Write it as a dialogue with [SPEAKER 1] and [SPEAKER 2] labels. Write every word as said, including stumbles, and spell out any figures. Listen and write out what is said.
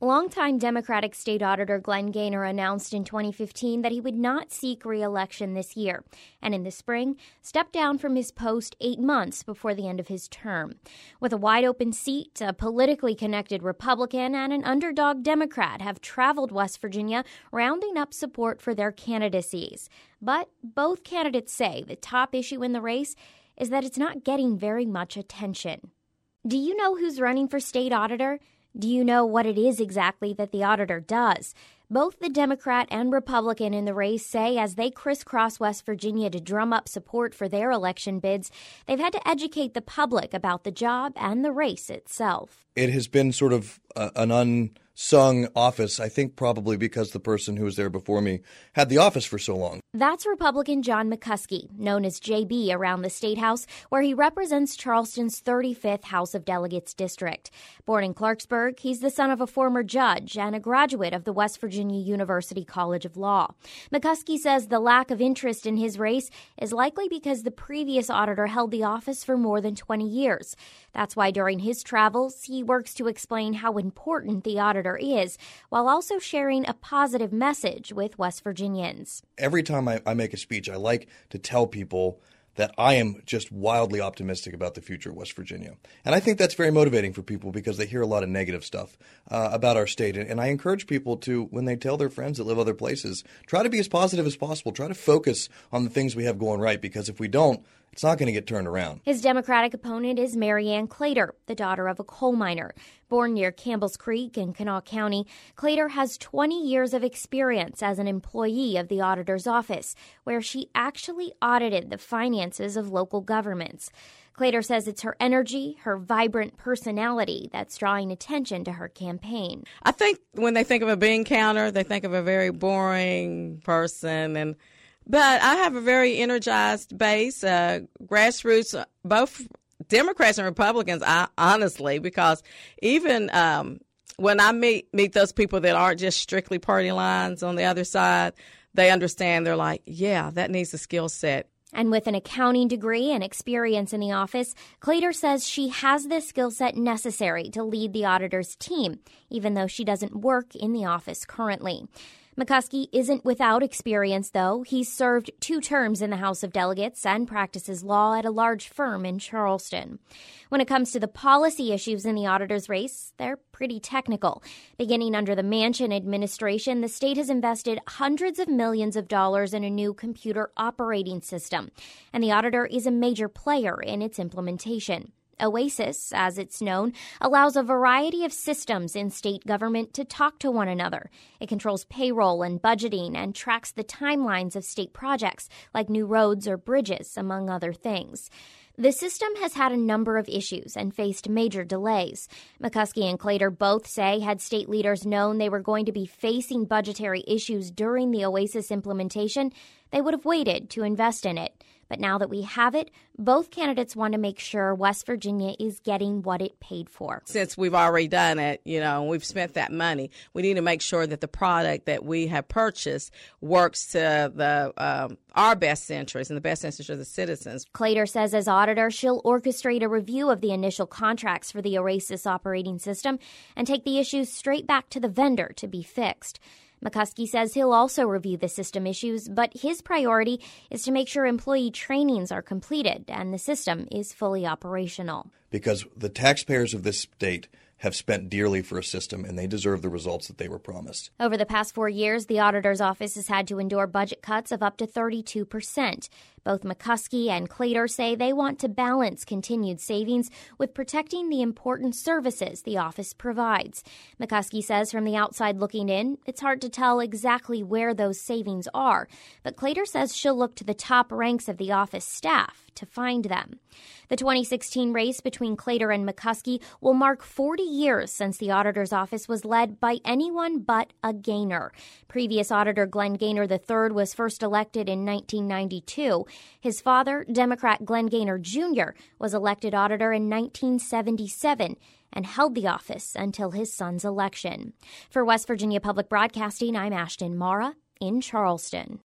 [SPEAKER 1] Longtime Democratic State Auditor Glenn Gaynor announced in twenty fifteen that he would not seek re-election this year, and in the spring, stepped down from his post eight months before the end of his term. With a wide-open seat, a politically connected Republican and an underdog Democrat have traveled West Virginia, rounding up support for their candidacies. But both candidates say the top issue in the race is that it's not getting very much attention. Do you know who's running for state auditor? Do you know what it is exactly that the auditor does? Both the Democrat and Republican in the race say as they crisscross West Virginia to drum up support for their election bids, they've had to educate the public about the job and the race itself.
[SPEAKER 2] It has been sort of uh, an unsung office, I think probably because the person who was there before me had the office for so long.
[SPEAKER 1] That's Republican John McCuskey, known as J B around the State House, where he represents Charleston's thirty-fifth House of Delegates district. Born in Clarksburg, he's the son of a former judge and a graduate of the West Virginia University College of Law. McCuskey says the lack of interest in his race is likely because the previous auditor held the office for more than twenty years. That's why during his travels, he works to explain how important the auditor is, while also sharing a positive message with West Virginians.
[SPEAKER 2] Every time I, I make a speech, I like to tell people that I am just wildly optimistic about the future of West Virginia. And I think that's very motivating for people because they hear a lot of negative stuff uh, about our state. And, and I encourage people to, when they tell their friends that live other places, try to be as positive as possible. Try to focus on the things we have going right, because if we don't, it's not going to get turned around.
[SPEAKER 1] His Democratic opponent is Mary Ann Claytor, the daughter of a coal miner. Born near Campbell's Creek in Kanawha County, Claytor has twenty years of experience as an employee of the auditor's office, where she actually audited the finances of local governments. Claytor says it's her energy, her vibrant personality that's drawing attention to her campaign.
[SPEAKER 3] I think when they think of a bean counter, they think of a very boring person, and But I have a very energized base, uh, grassroots, both Democrats and Republicans, I, honestly, because even um, when I meet meet those people that aren't just strictly party lines on the other side, they understand. They're like, yeah, that needs a skill set.
[SPEAKER 1] And with an accounting degree and experience in the office, Claytor says she has the skill set necessary to lead the auditor's team, even though she doesn't work in the office currently. McCuskey isn't without experience, though. He's served two terms in the House of Delegates and practices law at a large firm in Charleston. When it comes to the policy issues in the auditor's race, they're pretty technical. Beginning under the Manchin administration, the state has invested hundreds of millions of dollars in a new computer operating system, and the auditor is a major player in its implementation. OASIS, as it's known, allows a variety of systems in state government to talk to one another. It controls payroll and budgeting and tracks the timelines of state projects like new roads or bridges, among other things. The system has had a number of issues and faced major delays. McCuskey and Claytor both say had state leaders known they were going to be facing budgetary issues during the OASIS implementation, they would have waited to invest in it. But now that we have it, both candidates want to make sure West Virginia is getting what it paid for.
[SPEAKER 3] Since we've already done it, you know, we've spent that money, we need to make sure that the product that we have purchased works to the um, our best interest and the best interest of the citizens.
[SPEAKER 1] Claytor says as auditor, she'll orchestrate a review of the initial contracts for the OASIS operating system and take the issues straight back to the vendor to be fixed. McCuskey says he'll also review the system issues, but his priority is to make sure employee trainings are completed and the system is fully operational.
[SPEAKER 2] Because the taxpayers of this state have spent dearly for a system, and they deserve the results that they were promised.
[SPEAKER 1] Over the past four years, the auditor's office has had to endure budget cuts of up to thirty-two percent. Both McCuskey and Claytor say they want to balance continued savings with protecting the important services the office provides. McCuskey says from the outside looking in, it's hard to tell exactly where those savings are, but Claytor says she'll look to the top ranks of the office staff to find them. The twenty sixteen race between Claytor and McCuskey will mark forty years since the auditor's office was led by anyone but a Gaynor. Previous auditor Glenn Gaynor the third was first elected in nineteen ninety-two. His father, Democrat Glenn Gaynor Junior, was elected auditor in nineteen seventy-seven and held the office until his son's election. For West Virginia Public Broadcasting, I'm Ashton Mara in Charleston.